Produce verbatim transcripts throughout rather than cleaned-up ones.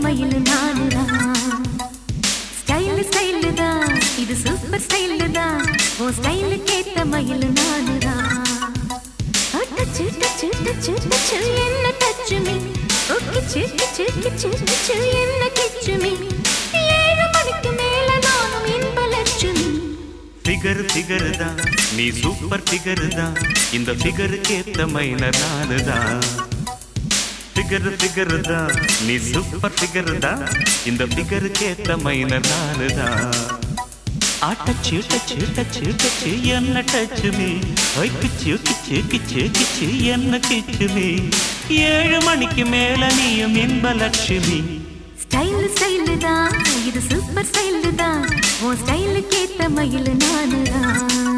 மயில் நானுதான். Style style தான் இது சூப்பர் ஸ்டைல் தான். ஓ ஸ்டைலுக்கு ஏத்த மயில் நானுதான். டச்சு டச்சு டச்சு டச்சு என்ன டச்சு மீ. ஓகே சிக்கு சிக்கு சிக்கு சிக்கு என்ன கிச்சு மீ. ஏழு மணிக்கு மேல நானும் இன்ப லட்சுமி. ஃபிகர் ஃபிகர் தான் நீ சூப்பர் ஃபிகர் தான். இந்த ஃபிகருக்கு ஏத்த மைனர் நானுதான். ஃபிகர் ஃபிகர் தான் நீ சூப்பர் ஃபிகர் தான். இந்த ஃபிகருக்கு ஏத்த மைனர் நானுதான். ஆட்டச்சு டச்சு டச்சு டச்சு என்ன டச்சு மீ. ஓய் கிச்சு கிச்சு கிச்சு கிச்சு என்ன கிச்சு மீ. ஏழு மணிக்கு மேல நீயும் இன்ப லட்சுமி. ஸ்டைல் ஸ்டைல் தான் இது சூப்பர் ஸ்டைல் தான். ஓ ஸ்டைலுக்கு ஏத்த மயில் நானுதான்.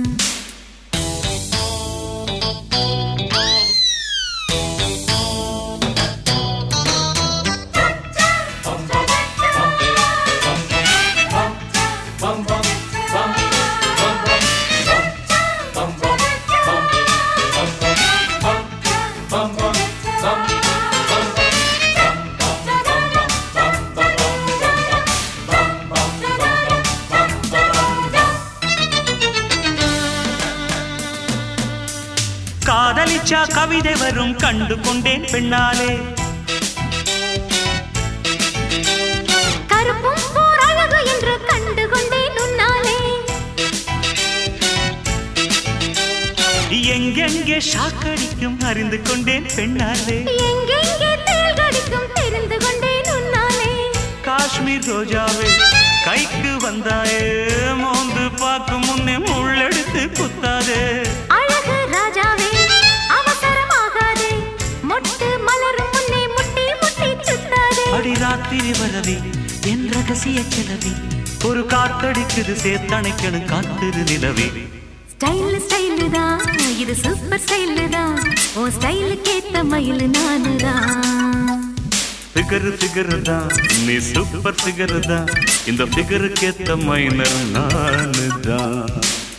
காதலிச்சா கவிதை வரும் கண்டு கொண்டேன் பெண்ணாலே. கருப்பும் போர் அழகு என்று கண்டு கொண்டேன் உன்னாலே. எங்கெங்கே ஷாக்கடிக்கும் அறிந்து கொண்டேன் பெண்ணாலே. எங்கெங்கே தேள் கடிக்கும் தெரிந்து கொண்டேன் உன்னாலே. காஷ்மீர் ரோஜாவே கைக்கு வந்தாயே. மோந்து பார்க்கும் முன்னே முள்ளெடுத்து குத்தாதே. அழகு ராஜாவே அவசரமாகாதே. மொட்டு மலரும் முன்னே முட்டி முட்டி சுத்தாதே. அடி ராத்திரி வரவி என் ரகசிய கிளவி. ஒரு காத்தடிக்குது சேர்த்தணைக்கணும் காத்திரு நிலவி. ஸ்டைல் ஸ்டைல் தான் இது சூப்பர் ஸ்டைல் தான். ஓ ஸ்டைலுக்கு ஏத்த மயில் நானுதான். ஃபிகர் ஃபிகர் தான் நீ சூப்பர் ஃபிகர் தான். இந்த ஃபிகருக்கு ஏத்த மைனர் நானுதான்.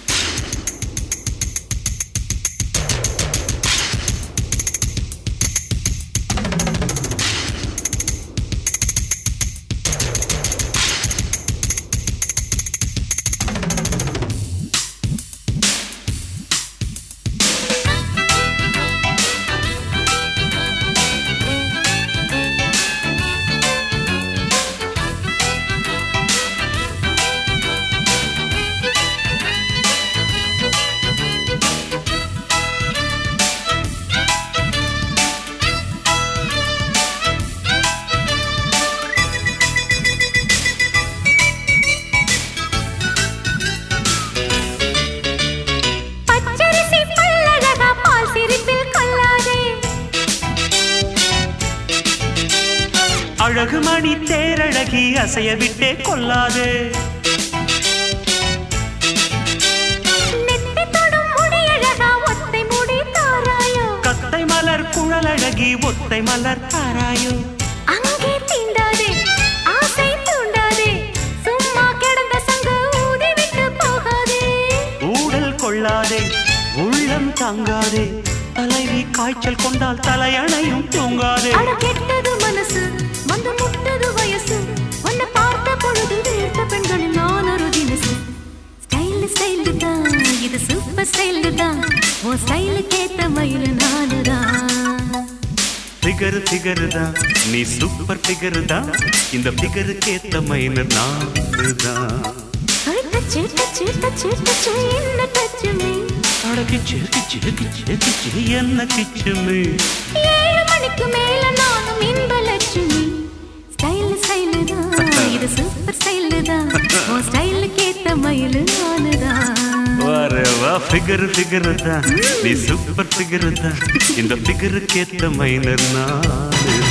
அழகு மணி தேரழகி அசைய விட்டே கொள்ளாதே. கத்தை மலர் குழலழகி ஒத்தை மலர் தாராயோ. அங்கே தீண்டாதே ஆசை தூண்டாதே. சும்மா கிடந்த சங்கு ஊதி விட்டு போகாதே. ஊடல் கொள்ளாதே உள்ளம் தாங்காதே. தலைவி காய்ச்சல் கொண்டால் தலையணையும் தூங்காதே. கெட்டது மனசு வந்து முட்டது வயசு. உன்னை பார்த்த பொழுது வேர்த்த பெண்களில் நான் ஒரு தினசு. ஸ்டைல் ஸ்டைல் தான் இது சூப்பர் ஸ்டைல் தான். ஓ ஸ்டைலுக்கு ஏத்த மயில் நானுதான். ஃபிகர் ஃபிகர் தான் நீ சூப்பர் ஃபிகர் தான். இந்த ஃபிகருக்கு ஏத்த மயில் நானுதான். டச்சு டச்சு டச்சு டச்சு என்ன டச்சு மீ. அடக்கிச்சு கிச்சு கிச்சு கிச்சு என்ன கிச்சு மீ. ஏழு மணிக்கு மேல நானும் இன்ப லட்சுமி. ஸ்டைல் ஸ்டைல் தான் இது சூப்பர் ஸ்டைல் தான். ஓ ஸ்டைலுக்கு ஏத்த மயில் நானுதான். வரவா ஃபிகர் ஃபிகர் தான் நீ சூப்பர் ஃபிகர் தான். இந்த ஃபிகருக்கு ஏத்த மைனர் நானுதான்.